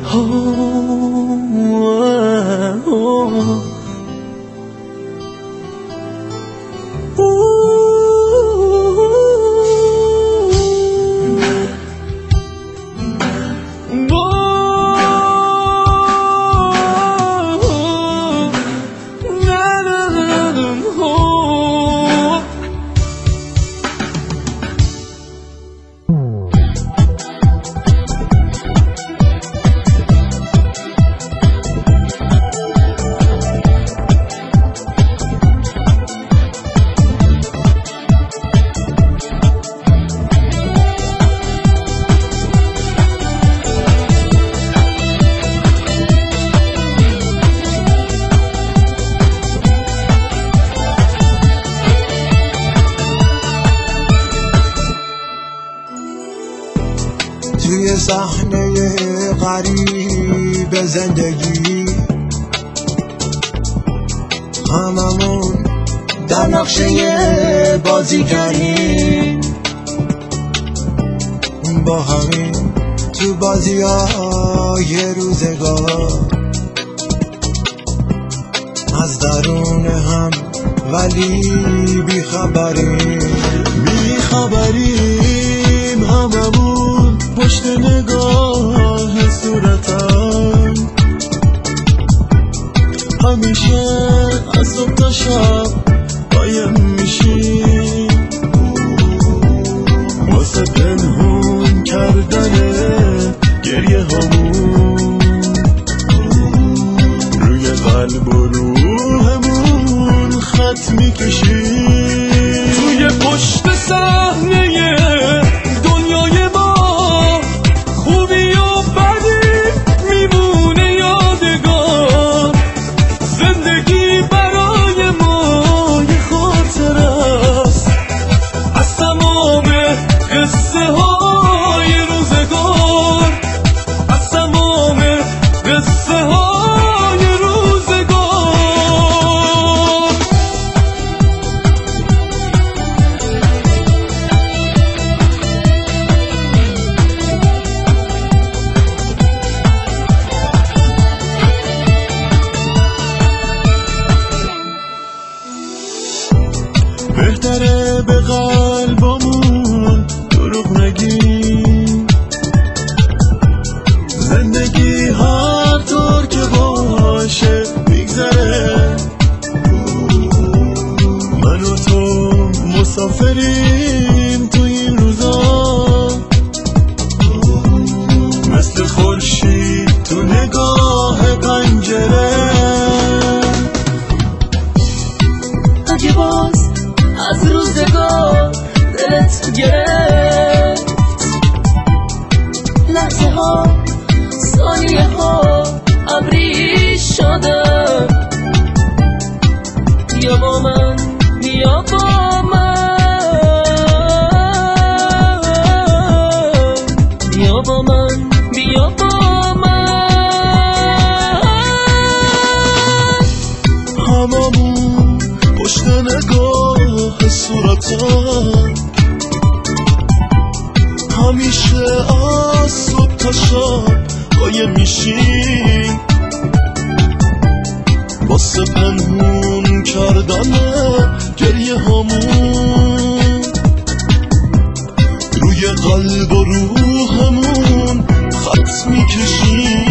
توی صحنه غریب زندگی هممون در نقشه بازیگریم، با همین تو بازی‌های روزگار از درون هم ولی بیخبریم هممون پشت نگاه صورتم، همیشه از صبح تا شب قایم میشیم واسه پنهون کردن گریه هامون روی قلب و روحمون خط میکشیم توی پشت صحنه دنیای ما. خوبی و بدی میمونه یادگار، زندگی برای ما یه خاطره است از تمام قصه های روزگار، از تمام قصه های روزگار. بهتره به قلبمون دروغ نگیم، زندگی هر طور که باشه میگذره، من و تو مسافریم تو این روزا مثل خورشید تو نگاه پنجره. اگه باز از روزگار دلت گرفت، لحظه ها ثانیه ها ابری شده، بیا با من بیا با من بیا با من بیا با من. هممون پشت نگاه صورتم، همیشه از صبح تا شب قایم میشیم واسه پنهون کردن گریه هامون روی قلب و روحمون خط میکشیم